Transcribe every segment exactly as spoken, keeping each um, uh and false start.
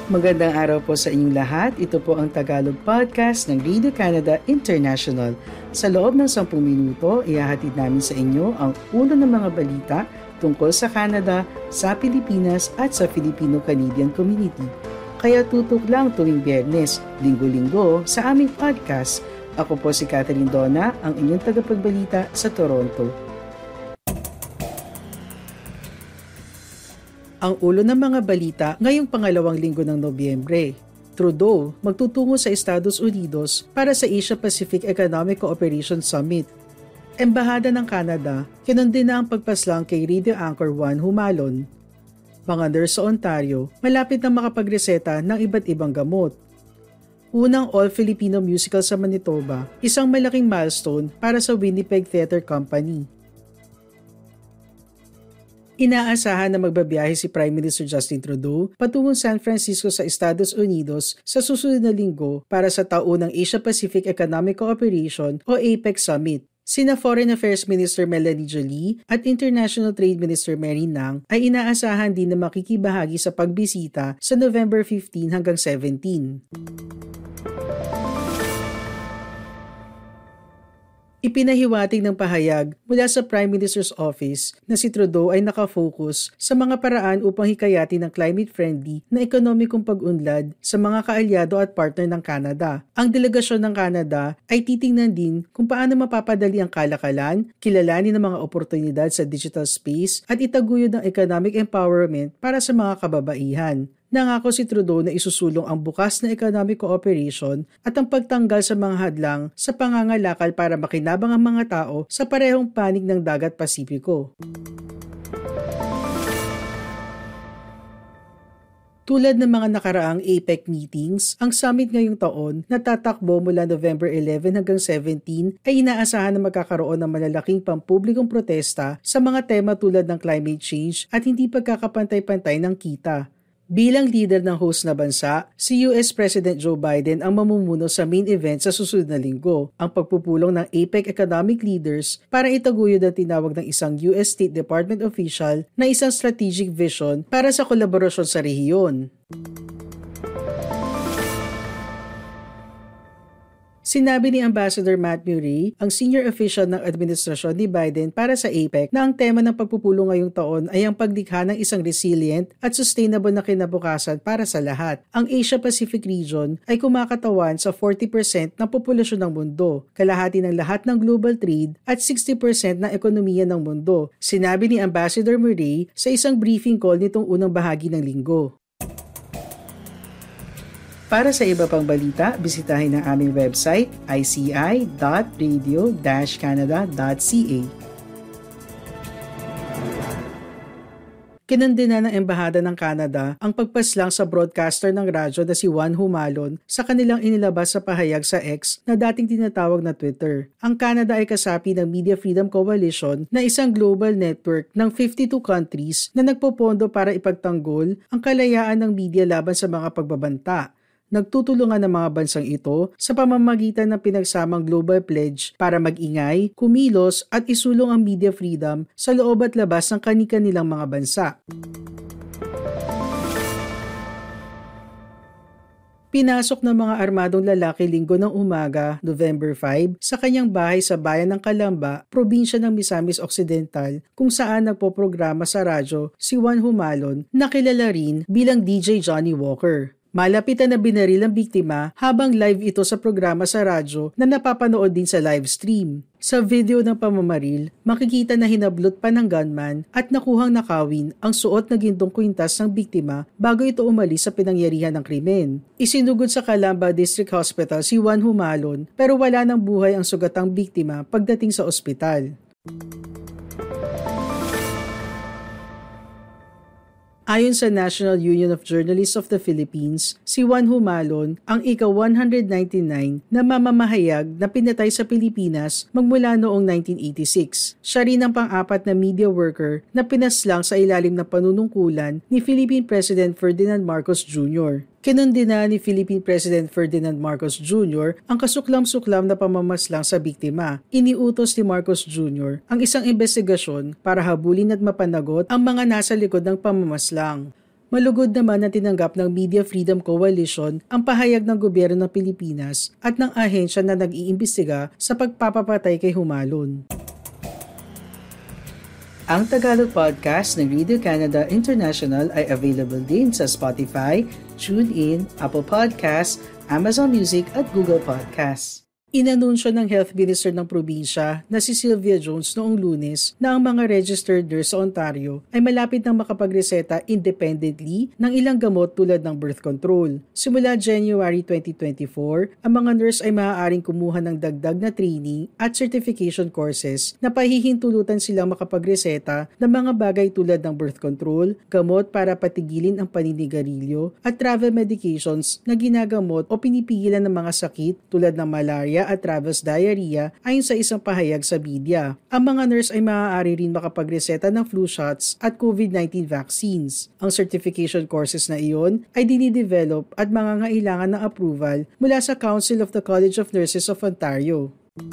Magandang araw po sa inyong lahat. Ito po ang Tagalog Podcast ng Radio Canada International. Sa loob ng sampung minuto, ihahatid namin sa inyo ang ulo ng mga balita tungkol sa Canada, sa Pilipinas at sa Filipino-Canadian community. Kaya tutok lang tuwing Biyernes, Linggo-Linggo sa aming podcast. Ako po si Catherine Dona, ang inyong tagapagbalita sa Toronto. Ang ulo ng mga balita ngayong pangalawang linggo ng Nobyembre. Trudeau magtutungo sa Estados Unidos para sa Asia-Pacific Economic Cooperation Summit. Embahada ng Canada, kinundi na ang pagpaslang kay Radio Anchor one Humalon. Mga nurse sa Ontario, malapit na makapagreseta ng iba't ibang gamot. Unang all-Filipino musical sa Manitoba, isang malaking milestone para sa Winnipeg Theatre Company. Inaasahan na magbabiyahe si Prime Minister Justin Trudeau patungong San Francisco sa Estados Unidos sa susunod na linggo para sa taunang Asia-Pacific Economic Cooperation o APEC Summit. Sina Foreign Affairs Minister Melanie Joly at International Trade Minister Mary Nang ay inaasahan din na makikibahagi sa pagbisita sa November fifteen hanggang seventeen. Ipinahiwatig ng pahayag mula sa Prime Minister's Office na si Trudeau ay nakafocus sa mga paraan upang hikayatin ng climate-friendly na ekonomikong pag-unlad sa mga kaalyado at partner ng Canada. Ang delegasyon ng Canada ay titingnan din kung paano mapapadali ang kalakalan, kilalanin ang mga oportunidad sa digital space at itaguyod ng economic empowerment para sa mga kababaihan. Nangako si Trudeau na isusulong ang bukas na economic cooperation at ang pagtanggal sa mga hadlang sa pangangalakal para makinabang ang mga tao sa parehong panig ng Dagat Pasipiko. Tulad ng mga nakaraang APEC meetings, ang summit ngayong taon na tatakbo mula November eleven hanggang seventeen ay inaasahan na magkakaroon ng malalaking pampublikong protesta sa mga tema tulad ng climate change at hindi pagkakapantay-pantay ng kita. Bilang leader ng host na bansa, si U S President Joe Biden ang mamumuno sa main event sa susunod na linggo, ang pagpupulong ng APEC economic leaders para itaguyod ang tinawag ng isang U S State Department official na isang strategic vision para sa kolaborasyon sa rehiyon. Sinabi ni Ambassador Matt Murray, ang senior official ng administrasyon ni Biden para sa APEC, na ang tema ng pagpupulong ngayong taon ay ang paglikha ng isang resilient at sustainable na kinabukasan para sa lahat. Ang Asia-Pacific region ay kumakatawan sa forty percent ng populasyon ng mundo, kalahati ng lahat ng global trade at sixty percent ng ekonomiya ng mundo, sinabi ni Ambassador Murray sa isang briefing call nitong unang bahagi ng linggo. Para sa iba pang balita, bisitahin ang aming website i c i dot radio dash canada dot c a. Kinundi na ng Embahada ng Canada ang pagpaslang sa broadcaster ng radyo na si Juan Humalon sa kanilang inilabas sa pahayag sa X na dating tinatawag na Twitter. Ang Canada ay kasapi ng Media Freedom Coalition na isang global network ng fifty-two countries na nagpopondo para ipagtanggol ang kalayaan ng media laban sa mga pagbabanta. Nagtutulungan ng mga bansang ito sa pamamagitan ng pinagsamang Global Pledge para mag-ingay, kumilos at isulong ang media freedom sa loob at labas ng kani-kanilang mga bansa. Pinasok ng mga armadong lalaki linggo ng umaga, November five, sa kanyang bahay sa bayan ng Calamba, probinsya ng Misamis Occidental, kung saan nagpoprograma sa radyo si Juan Humalon na kilala rin bilang D J Johnny Walker. Malapitan na binaril ang biktima habang live ito sa programa sa radyo na napapanood din sa live stream. Sa video ng pamamaril, makikita na hinablot pa ng gunman at nakuhang nakawin ang suot na gintong kwintas ng biktima bago ito umalis sa pinangyarihan ng krimen. Isinugod sa Calamba District Hospital si Juan Humalon pero wala ng buhay ang sugatang biktima pagdating sa ospital. Ayon sa National Union of Journalists of the Philippines, si Juan Humalon ang ika one hundred ninety-nine na mamamahayag na pinatay sa Pilipinas magmula noong nineteen eighty-six. Siya rin ang pang-apat na media worker na pinaslang sa ilalim ng panunungkulan ni Philippine President Ferdinand Marcos Junior Kinundi na ni Philippine President Ferdinand Marcos Junior ang kasuklam-suklam na pamamaslang sa biktima. Iniutos ni Marcos Junior ang isang investigasyon para habulin at mapanagot ang mga nasa likod ng pamamaslang. Malugod naman na tinanggap ng Media Freedom Coalition ang pahayag ng gobyerno ng Pilipinas at ng ahensya na nag-iimbestiga sa pagpapapatay kay Humalon. Ang Tagalog podcast ng Radio Canada International ay available din sa Spotify, TuneIn, Apple Podcasts, Amazon Music at Google Podcasts. Inanunsyo ng Health Minister ng probinsya na si Sylvia Jones noong Lunes na ang mga registered nurse sa Ontario ay malapit nang makapagreseta independently ng ilang gamot tulad ng birth control. Simula January twenty twenty-four, ang mga nurse ay maaaring kumuha ng dagdag na training at certification courses na pahihintulutan silang makapagreseta ng mga bagay tulad ng birth control, gamot para patigilin ang paninigarilyo at travel medications na ginagamot o pinipigilan ng mga sakit tulad ng malaria at Travel's diarrhea ayon sa isang pahayag sa media. Ang mga nurse ay maaari rin makapagreseta ng flu shots at COVID nineteen vaccines. Ang certification courses na iyon ay dinidevelop at mangangailangan ng approval mula sa Council of the College of Nurses of Ontario.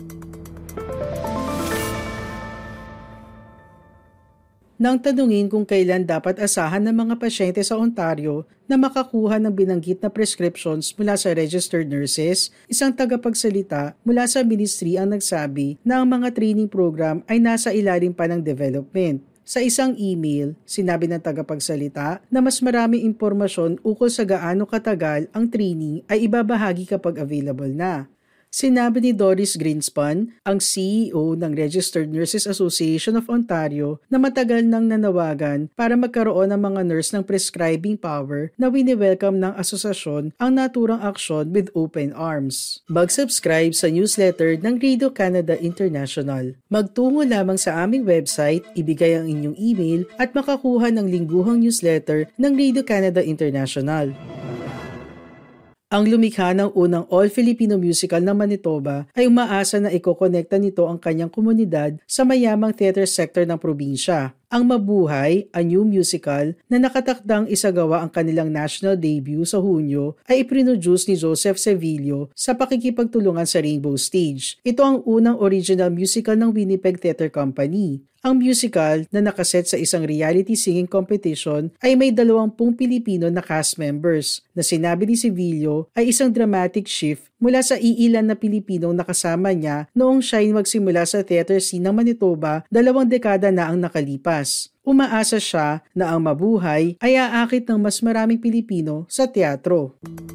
Nang tanungin kung kailan dapat asahan ng mga pasyente sa Ontario na makakuha ng binanggit na prescriptions mula sa registered nurses, isang tagapagsalita mula sa ministry ang nagsabi na ang mga training program ay nasa ilalim pa ng development. Sa isang email, sinabi ng tagapagsalita na mas maraming impormasyon ukol sa gaano katagal ang training ay ibabahagi kapag available na. Sinabi ni Doris Greenspan, ang C E O ng Registered Nurses Association of Ontario, na matagal nang nanawagan para magkaroon ng mga nurse ng prescribing power na wini-welcome ng asosasyon ang naturang aksyon with open arms. Mag-subscribe sa newsletter ng Radio Canada International. Magtungo lamang sa aming website, ibigay ang inyong email at makakuha ng lingguhang newsletter ng Radio Canada International. Ang lumikha ng unang all-Filipino musical ng Manitoba ay umaasa na ikokonekta nito ang kanyang komunidad sa mayamang theater sector ng probinsya. Ang Mabuhay, a new musical na nakatakdang isagawa ang kanilang national debut sa Hunyo ay iprinuduce ni Joseph Sevillo sa pakikipagtulungan sa Rainbow Stage. Ito ang unang original musical ng Winnipeg Theatre Company. Ang musical na nakaset sa isang reality singing competition ay may dalawampung Pilipino na cast members na sinabi ni Sevillo ay isang dramatic shift mula sa iilan na Pilipinong nakasama niya noong siya ay magsimula sa theater scene ng Manitoba dalawang dekada na ang nakalipas. Umaasa siya na ang Mabuhay ay aakit ng mas maraming Pilipino sa teatro.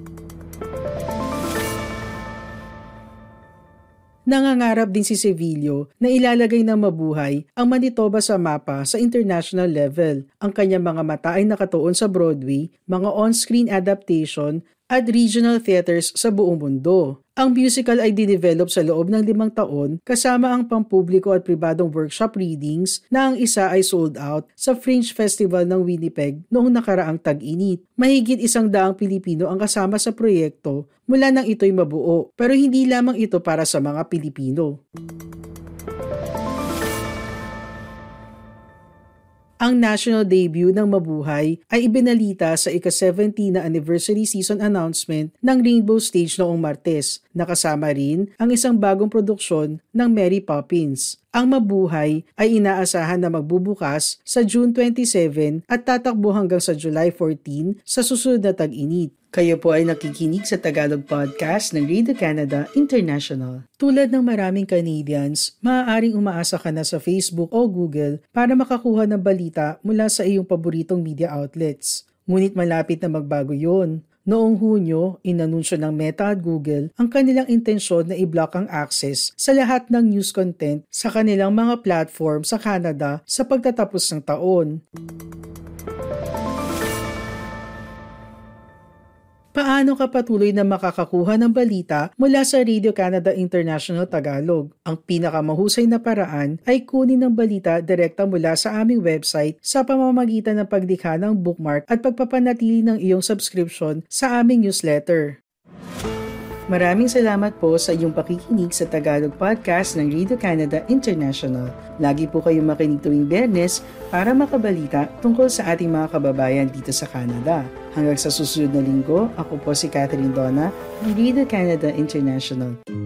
Nangangarap din si Sevillo na ilalagay ng Mabuhay ang Manitoba sa mapa sa international level. Ang kanyang mga mata ay nakatuon sa Broadway, mga on-screen adaptation at regional theaters sa buong mundo. Ang musical ay dinevelop sa loob ng limang taon kasama ang pampubliko at pribadong workshop readings na ang isa ay sold out sa Fringe Festival ng Winnipeg noong nakaraang tag-init. Mahigit isang daang Pilipino ang kasama sa proyekto mula nang ito'y mabuo, pero hindi lamang ito para sa mga Pilipino. Ang national debut ng Mabuhay ay ibinalita sa ika-seventy na anniversary season announcement ng Rainbow Stage noong Martes. Nakasama rin ang isang bagong produksyon ng Mary Poppins. Ang Mabuhay ay inaasahan na magbubukas sa June twenty-seven at tatakbo hanggang sa July fourteen sa susunod na tag-init. Kayo po ay nakikinig sa Tagalog Podcast ng Radio Canada International. Tulad ng maraming Canadians, maaaring umaasa ka na sa Facebook o Google para makakuha ng balita mula sa iyong paboritong media outlets. Ngunit malapit na magbago yon. Noong Hunyo, inanunsyo ng Meta at Google ang kanilang intensyon na i-block ang access sa lahat ng news content sa kanilang mga platform sa Canada sa pagtatapos ng taon. Paano ka patuloy na makakakuha ng balita mula sa Radio Canada International Tagalog? Ang pinakamahusay na paraan ay kunin ng balita direkta mula sa aming website sa pamamagitan ng paglikha ng bookmark at pagpapanatili ng iyong subscription sa aming newsletter. Maraming salamat po sa iyong pakikinig sa Tagalog Podcast ng Radio Canada International. Lagi po kayong makinig tuwing Biyernes para makabalita tungkol sa ating mga kababayan dito sa Canada. Hanggang sa susunod na linggo, ako po si Catherine Donna ng Radio Canada International.